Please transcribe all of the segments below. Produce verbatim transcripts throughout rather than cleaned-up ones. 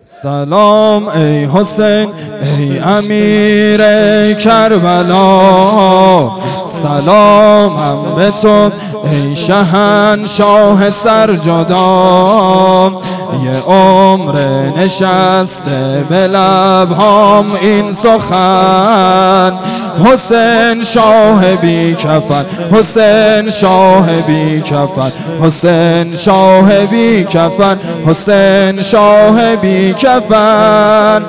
سلام ای حسین ای امیر کربلا، سلامم به تو ای شهنشاه سرجدام. یه عمر نشسته به لبهام این سخن، حسین شاه بی کفن، حسین شاه بی کفن، حسین شاه بی کفن، حسین شاه بی کفن.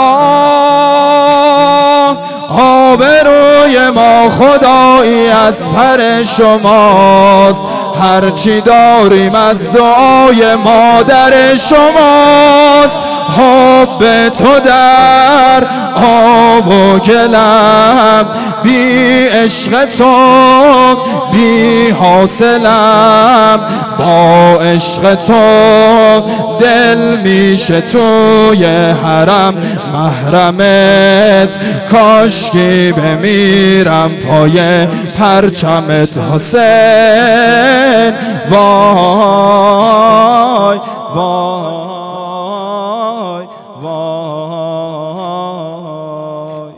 آه آبروی ما خدایی از پر شماست، هرچی داریم از دعای مادر شماست. حب تو در آب و گلم، بی عشق تو بی حاصلم. با عشق تو دل میشه توی حرم، محرمت کاشکی بمیرم پای پرچمت حسین. وای وای وای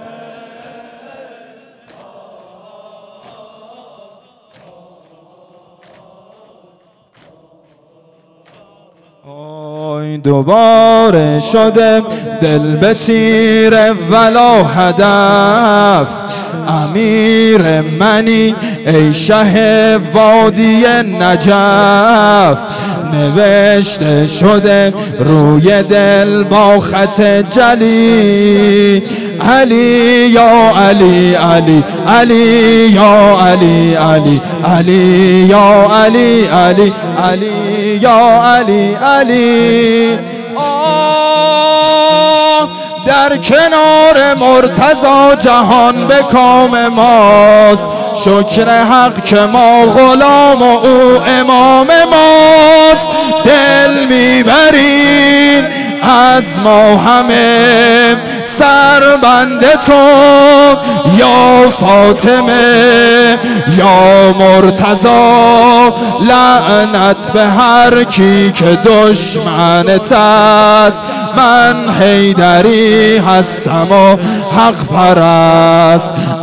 حسین. دوباره شده دل به تیر ولا هدف، امیر منی ای شه وادی نجف. نوشته شده روی دل با خط جلی، علی یا علی علی علی یا علی علی علی یا علی علی علی یا علی علی. آه در کنار مرتضی جهان به کام ماست، شکر حق که ما غلام و او امام ماست. دل میبرین از ما همه سربند تو، یا فاطمه یا مرتضی. لعنت به هر کی که دشمنت است، من حیدری هستم و حق پرست.